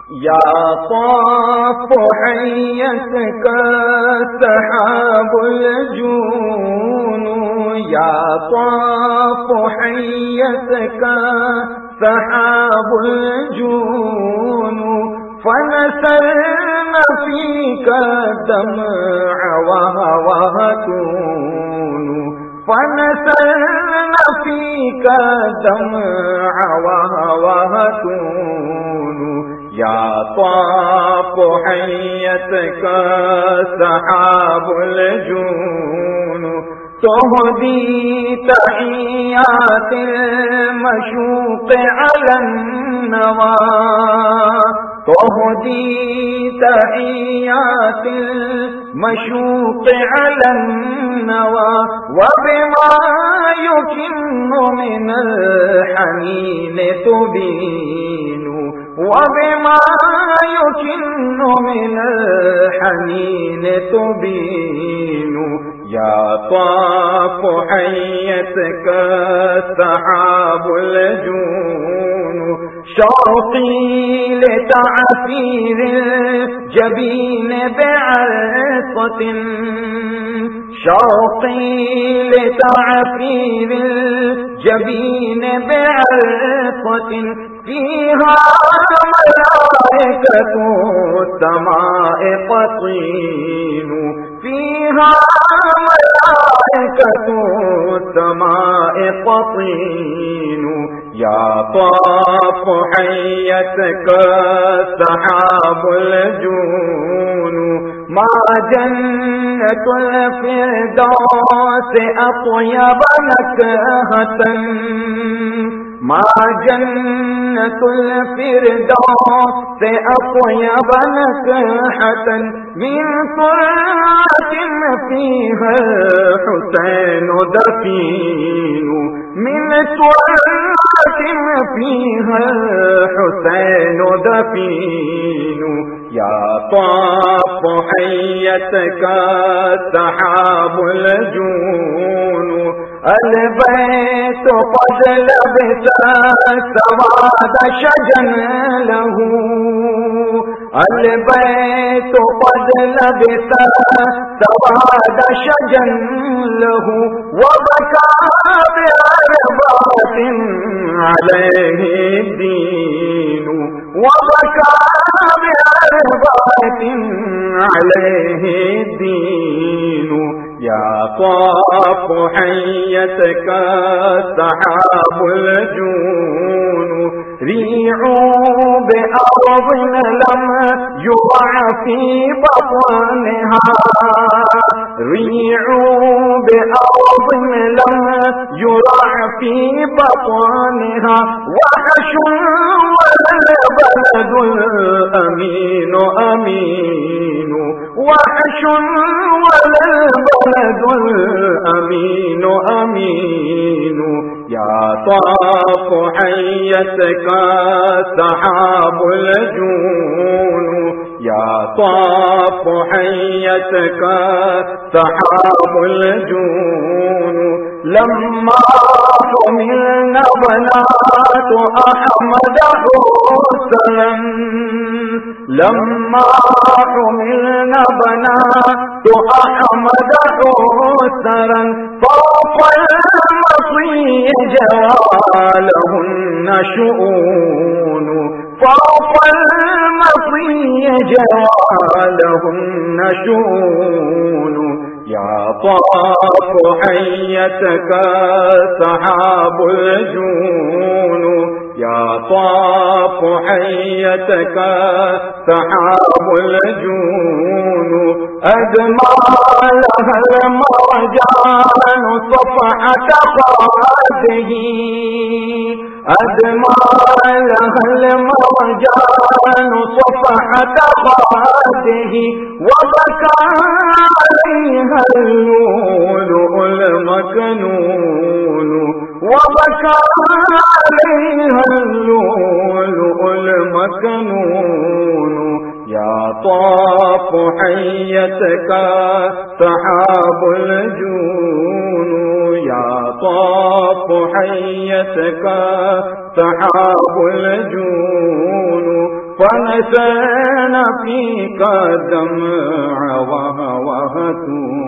یا طاف حیتک سحاب الجون یا طاف حیتک سحاب الجون فنثرن fake الدمع وهوهتون فنثرن fake الدمع وهوهتون یا طاف حیتک سحاب الجون تهدی تحیات المشوق علی النوى تهدی تحیات المشوق علی النوى وبما يكن من الحنین تبین وبما يكن من الحنین تبین یا طاف حیتک سحاب الجون شوقی لتعفیر الجبین بعرصة شوقی لتعفیر الجبین بعرصة فيها ملائكة السماء قطين فيها ملائكة السماء قطين یا طاف حیتک سحاب الجون ما جنة الفردوس أطيب نكهة ما جنة الفردوس أطيب نكهة من سرعة فيها الحسين دفين من سرعة فيها الحسين دفين یا طاف حیتک سحاب الجون البيت قد لبس سواد شجن له البيت قد لبس سواد شجن له وبكى بعربات عليه الدين وبكى بعربات عليه الدين یا طاف حیتک سحاب الجون ریعوا بأرض لم يرع في بطنها ریعوا بأرض لم يرع في بطنها وحش والبلد الأمين أمين وحش والبلد الأمين أمين یا طاف حیتک سحاب الجون یا طاف حیتک سحاب الجون لما حملنا بنات أحمد حسنا لما حملنا بنات أحمد حسنا فوق المطي جوالهن شؤون فوق المطي جوالهن شؤون یا طاف حیتک سحاب الجون یا طاف حیتک سحاب الجون أدمى لها المرجان صفحة خده أدمى لها المرجان صفحة خده وبكى عليها اللؤلؤ المكنون وبكى عليها اللؤلؤ المكنون یا طاف حیتک سحاب الجون یا طاف حیتک سحاب الجون فنسينا فيك الدمع وهوهة